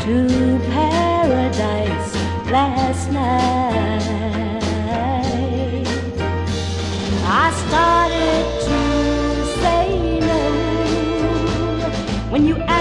to paradise last night. I started to say no when you